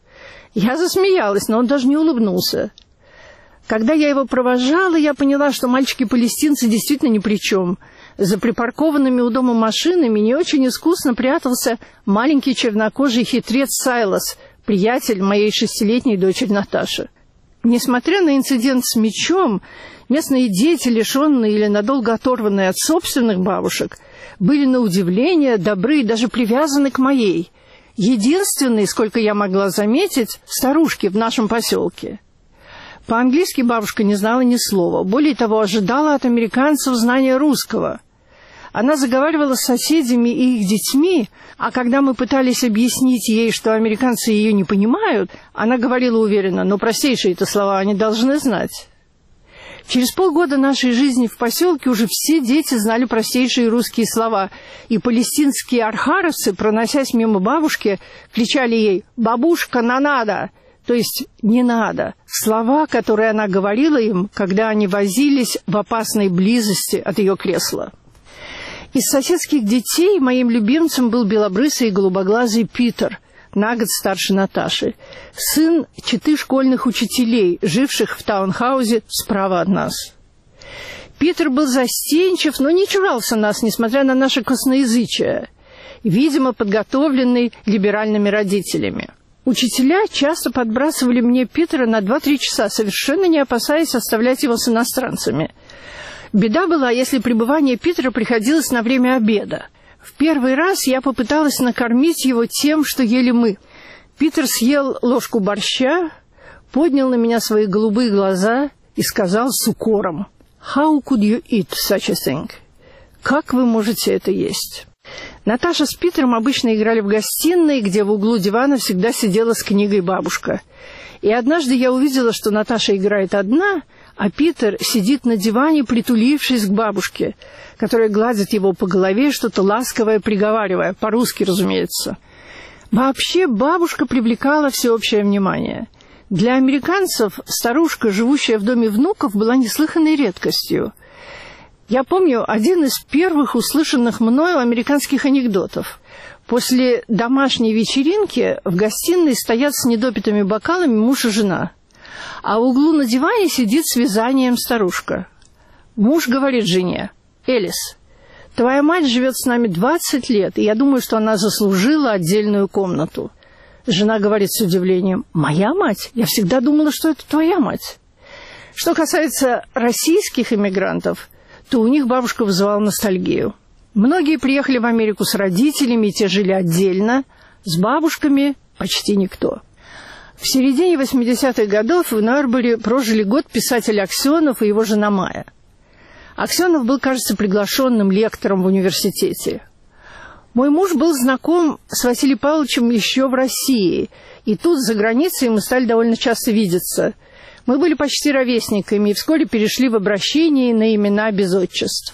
Я засмеялась, но он даже не улыбнулся. Когда я его провожала, я поняла, что мальчики-палестинцы действительно ни при чем. За припаркованными у дома машинами не очень искусно прятался маленький чернокожий хитрец Сайлас, приятель моей шестилетней дочери Наташи. Несмотря на инцидент с мечом, местные дети, лишенные или надолго оторванные от собственных бабушек, были на удивление добры и даже привязаны к моей, единственной, сколько я могла заметить, старушке в нашем поселке. По-английски бабушка не знала ни слова, более того, ожидала от американцев знания русского. Она заговаривала с соседями и их детьми, а когда мы пытались объяснить ей, что американцы ее не понимают, она говорила уверенно: «Но простейшие-то слова они должны знать». Через полгода нашей жизни в поселке уже все дети знали простейшие русские слова, и палестинские архаровцы, проносясь мимо бабушки, кричали ей «Бабушка, на надо!», то есть «не надо», слова, которые она говорила им, когда они возились в опасной близости от ее кресла. Из соседских детей моим любимцем был белобрысый и голубоглазый Питер, на год старше Наташи, сын четы школьных учителей, живших в таунхаузе справа от нас. Питер был застенчив, но не чурался нас, несмотря на наше косноязычие, видимо, подготовленный либеральными родителями. Учителя часто подбрасывали мне Питера на два-три часа, совершенно не опасаясь оставлять его с иностранцами. Беда была, если пребывание Питера приходилось на время обеда. В первый раз я попыталась накормить его тем, что ели мы. Питер съел ложку борща, поднял на меня свои голубые глаза и сказал с укором: «How could you eat such a thing?» «Как вы можете это есть?» Наташа с Питером обычно играли в гостиной, где в углу дивана всегда сидела с книгой бабушка. И однажды я увидела, что Наташа играет одна, а Питер сидит на диване, притулившись к бабушке, которая гладит его по голове, что-то ласковое приговаривая, по-русски, разумеется. Вообще бабушка привлекала всеобщее внимание. Для американцев старушка, живущая в доме внуков, была неслыханной редкостью. Я помню один из первых услышанных мною американских анекдотов. После домашней вечеринки в гостиной стоят с недопитыми бокалами муж и жена, а в углу на диване сидит с вязанием старушка. Муж говорит жене: «Элис, твоя мать живет с нами двадцать лет, и я думаю, что она заслужила отдельную комнату». Жена говорит с удивлением: «Моя мать? Я всегда думала, что это твоя мать». Что касается российских иммигрантов, то у них бабушка вызывала ностальгию. Многие приехали в Америку с родителями, и те жили отдельно, с бабушками почти никто. В середине восьмидесятых годов в Нарборе прожили год писатель Аксенов и его жена Майя. Аксенов был, кажется, приглашенным лектором в университете. Мой муж был знаком с Василием Павловичем еще в России, и тут, за границей, мы стали довольно часто видеться. Мы были почти ровесниками и вскоре перешли в обращение на имена без отчеств.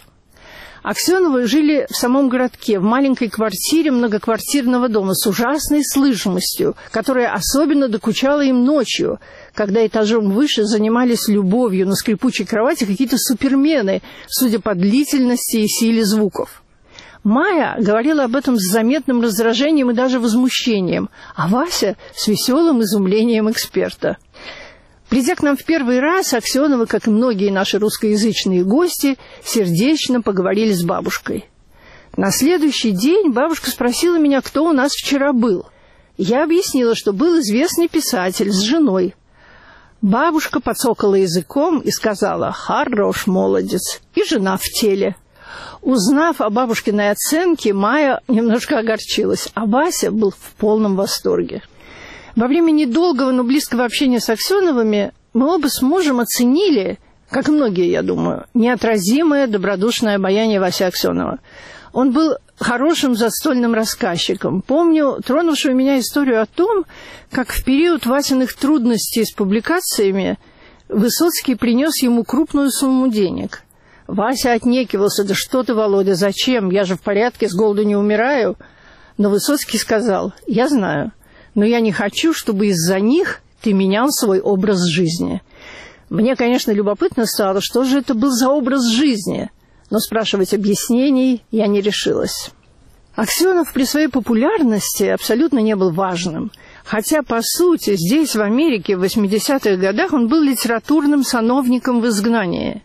Аксеновы жили в самом городке, в маленькой квартире многоквартирного дома с ужасной слышимостью, которая особенно докучала им ночью, когда этажом выше занимались любовью на скрипучей кровати какие-то супермены, судя по длительности и силе звуков. Майя говорила об этом с заметным раздражением и даже возмущением, а Вася с веселым изумлением эксперта. Придя к нам в первый раз, Аксеновы, как и многие наши русскоязычные гости, сердечно поговорили с бабушкой. На следующий день бабушка спросила меня, кто у нас вчера был. Я объяснила, что был известный писатель с женой. Бабушка подсокала языком и сказала: «Хорош, молодец, и жена в теле». Узнав о бабушкиной оценке, Майя немножко огорчилась, а Вася был в полном восторге. Во время недолгого, но близкого общения с Аксеновыми мы оба с мужем оценили, как и многие, я думаю, неотразимое добродушное обаяние Васи Аксенова. Он был хорошим застольным рассказчиком. Помню тронувшую меня историю о том, как в период Васиных трудностей с публикациями Высоцкий принес ему крупную сумму денег. Вася отнекивался: «Да что ты, Володя, зачем? Я же в порядке, с голоду не умираю». Но Высоцкий сказал: «Я знаю, но я не хочу, чтобы из-за них ты менял свой образ жизни». Мне, конечно, любопытно стало, что же это был за образ жизни, но спрашивать объяснений я не решилась. Аксенов при своей популярности абсолютно не был важным, хотя, по сути, здесь, в Америке, в восьмидесятых годах он был литературным сановником в изгнании.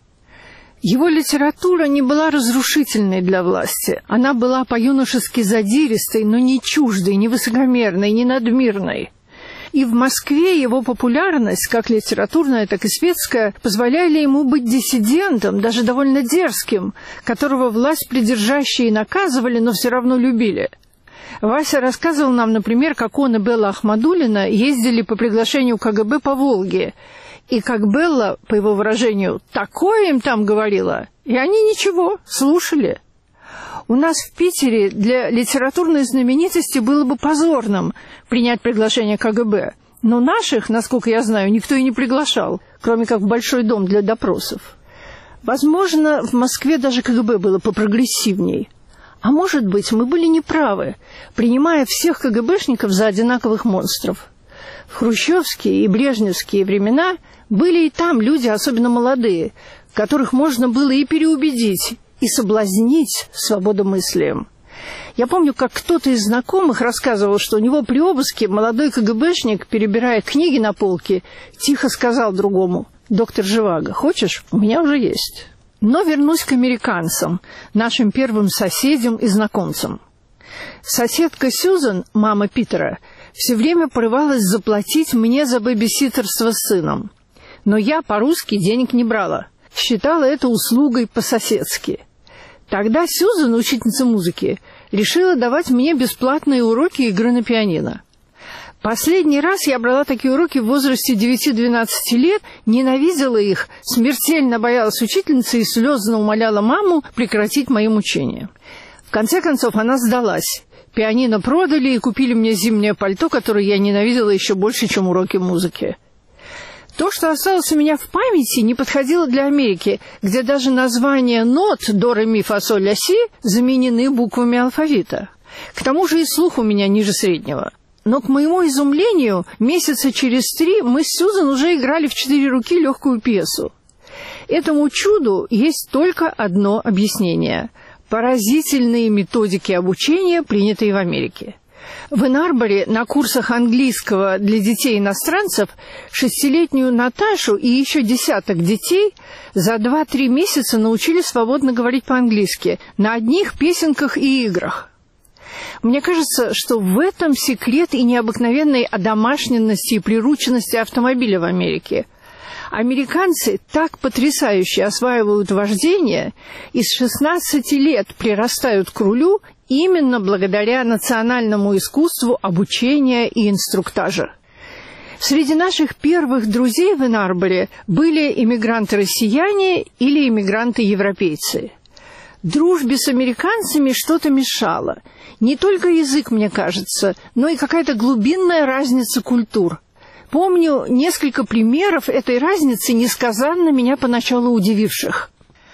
Его литература не была разрушительной для власти. Она была по-юношески задиристой, но не чуждой, не высокомерной, не надмирной. И в Москве его популярность, как литературная, так и светская, позволяли ему быть диссидентом, даже довольно дерзким, которого власть придержащие наказывали, но все равно любили. Вася рассказывал нам, например, как он и Белла Ахмадуллина ездили по приглашению ка гэ бэ по Волге, и как Белла, по его выражению, такое им там говорила, и они ничего, слушали. У нас в Питере для литературной знаменитости было бы позорным принять приглашение ка гэ бэ, но наших, насколько я знаю, никто и не приглашал, кроме как в Большой дом для допросов. Возможно, в Москве даже ка гэ бэ было попрогрессивней. А может быть, мы были неправы, принимая всех ка гэ бэшников за одинаковых монстров. В хрущевские и брежневские времена были и там люди, особенно молодые, которых можно было и переубедить, и соблазнить свободомыслием. Я помню, как кто-то из знакомых рассказывал, что у него при обыске молодой ка гэ бэшник, перебирая книги на полке, тихо сказал другому: «Доктор Живаго, хочешь? У меня уже есть». Но вернусь к американцам, нашим первым соседям и знакомцам. Соседка Сьюзан, мама Питера, все время порывалась заплатить мне за бэбиситерство с сыном. Но я по-русски денег не брала, считала это услугой по-соседски. Тогда Сьюзан, учительница музыки, решила давать мне бесплатные уроки игры на пианино. Последний раз я брала такие уроки в возрасте девяти-двенадцати лет, ненавидела их, смертельно боялась учительницы и слезно умоляла маму прекратить мои мучения. В конце концов она сдалась. Пианино продали и купили мне зимнее пальто, которое я ненавидела еще больше, чем уроки музыки. То, что осталось у меня в памяти, не подходило для Америки, где даже названия нот до, ре, ми, фа, соль, ля, си заменены буквами алфавита. К тому же и слух у меня ниже среднего. Но, к моему изумлению, месяца через три мы с Сьюзан уже играли в четыре руки легкую пьесу. Этому чуду есть только одно объяснение – поразительные методики обучения, принятые в Америке. В Энн-Арборе на курсах английского для детей-иностранцев шестилетнюю Наташу и еще десяток детей за два-три месяца научили свободно говорить по-английски на одних песенках и играх. Мне кажется, что в этом секрет и необыкновенной одомашненности и прирученности автомобиля в Америке. Американцы так потрясающе осваивают вождение и с шестнадцати лет прирастают к рулю именно благодаря национальному искусству обучения и инструктажа. Среди наших первых друзей в Энн-Арборе были иммигранты-россияне или иммигранты-европейцы. Дружбе с американцами что-то мешало. Не только язык, мне кажется, но и какая-то глубинная разница культур. Помню несколько примеров этой разницы, несказанно меня поначалу удививших.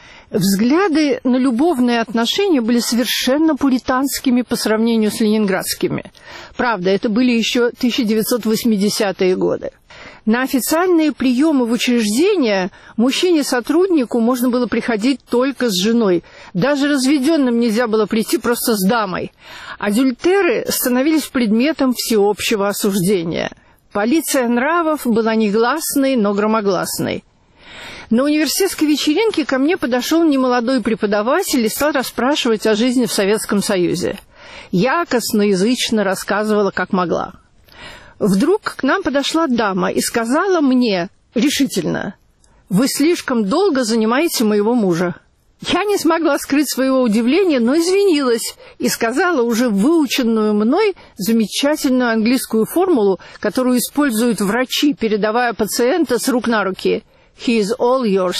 Взгляды на любовные отношения были совершенно пуританскими по сравнению с ленинградскими. Правда, это были еще тысяча девятьсот восьмидесятые годы. На официальные приемы в учреждения мужчине-сотруднику можно было приходить только с женой. Даже разведенным нельзя было прийти просто с дамой. Адюльтеры становились предметом всеобщего осуждения. Полиция нравов была негласной, но громогласной. На университетской вечеринке ко мне подошел немолодой преподаватель и стал расспрашивать о жизни в Советском Союзе. Я косноязычно рассказывала, как могла. Вдруг к нам подошла дама и сказала мне решительно: «Вы слишком долго занимаете моего мужа». Я не смогла скрыть своего удивления, но извинилась и сказала уже выученную мной замечательную английскую формулу, которую используют врачи, передавая пациента с рук на руки: «He is all yours».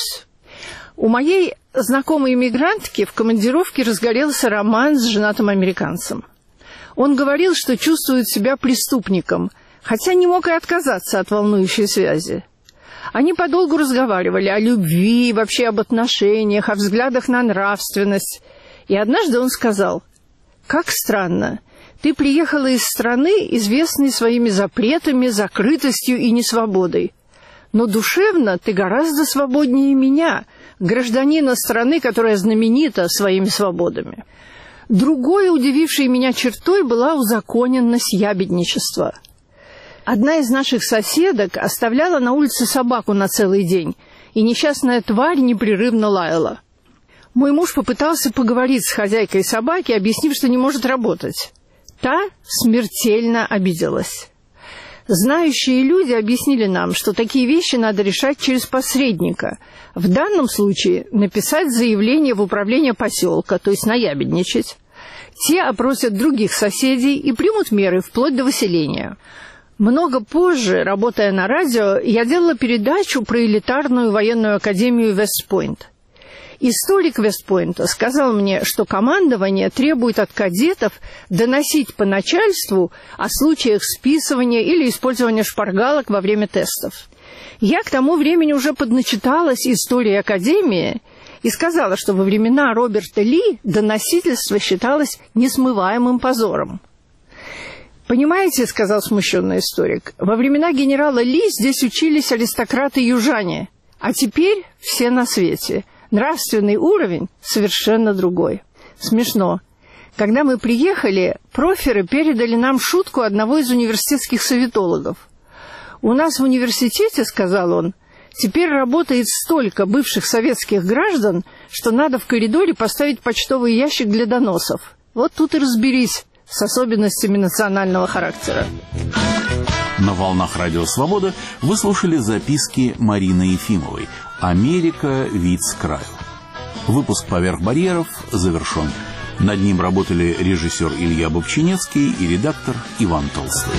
У моей знакомой иммигрантки в командировке разгорелся роман с женатым американцем. Он говорил, что чувствует себя преступником, хотя не мог и отказаться от волнующей связи. Они подолгу разговаривали о любви, вообще об отношениях, о взглядах на нравственность. И однажды он сказал: «Как странно, ты приехала из страны, известной своими запретами, закрытостью и несвободой. Но душевно ты гораздо свободнее меня, гражданина страны, которая знаменита своими свободами». Другой удивившей меня чертой была узаконенность ябедничества. Одна из наших соседок оставляла на улице собаку на целый день, и несчастная тварь непрерывно лаяла. Мой муж попытался поговорить с хозяйкой собаки, объяснив, что не может работать. Та смертельно обиделась. Знающие люди объяснили нам, что такие вещи надо решать через посредника. В данном случае написать заявление в управление поселка, то есть наябедничать. Те опросят других соседей и примут меры вплоть до выселения. Много позже, работая на радио, я делала передачу про элитарную военную академию Вест-Пойнт. Историк Вест-Пойнта сказал мне, что командование требует от кадетов доносить по начальству о случаях списывания или использования шпаргалок во время тестов. Я к тому времени уже подначиталась истории академии и сказала, что во времена Роберта Ли доносительство считалось несмываемым позором. «Понимаете, — сказал смущенный историк, — во времена генерала Ли здесь учились аристократы-южане, а теперь все на свете. Нравственный уровень совершенно другой». Смешно. Когда мы приехали, проферы передали нам шутку одного из университетских советологов. «У нас в университете, — сказал он, — теперь работает столько бывших советских граждан, что надо в коридоре поставить почтовый ящик для доносов. Вот тут и разберись с особенностями национального характера». На волнах Радио Свобода вы слушали записки Марины Ефимовой «Америка. Вид с краю». Выпуск «Поверх барьеров» завершен. Над ним работали режиссер Илья Бобчинецкий и редактор Иван Толстой.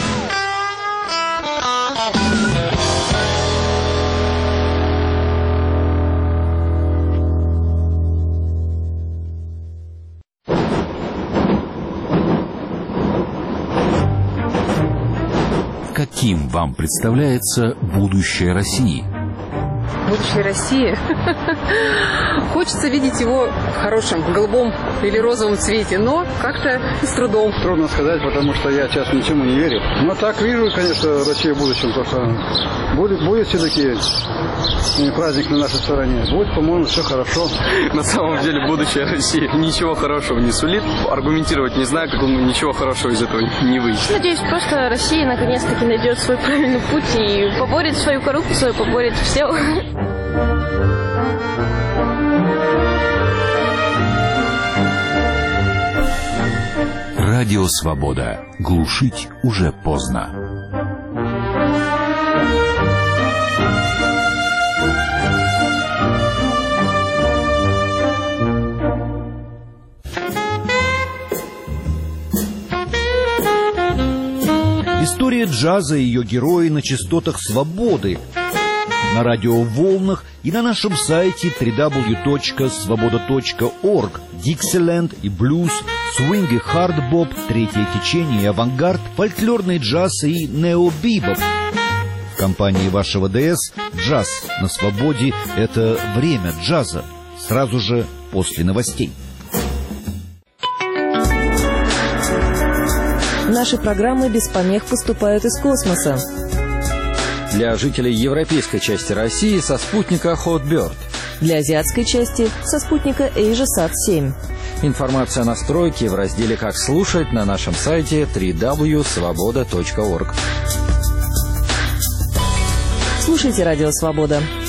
Каким вам представляется будущее России? Будущее России? Хочется видеть его в хорошем, голубом или розовом цвете, но как-то с трудом. Трудно сказать, потому что я сейчас ничему не верю. Но так вижу, конечно, Россию в будущем, потому что будет, будет все-таки праздник на нашей стороне. Будет, по-моему, все хорошо. На самом деле будущее России ничего хорошего не сулит. Аргументировать не знаю, как ничего хорошего из этого не выйдет. Надеюсь, просто Россия наконец-таки найдет свой правильный путь и поборет свою коррупцию, поборет все. Радио Свобода. Глушить уже поздно. История джаза и ее герои на частотах свободы, на радиоволнах и на нашем сайте дабл ю дабл ю дабл ю точка свобода точка орг. Диксиленд и блюз, свинг и хардбоп, третье течение и авангард, фольклорный джаз и необибоп. В компании вашего ДС «Джаз на свободе» — это время джаза, сразу же после новостей. Наши программы без помех поступают из космоса. Для жителей европейской части России со спутника Hotbird. Для азиатской части со спутника AsiaSat семь. Информация о настройке в разделе «Как слушать» на нашем сайте дабл ю дабл ю дабл ю точка свобода точка орг. Слушайте «Радио Свобода».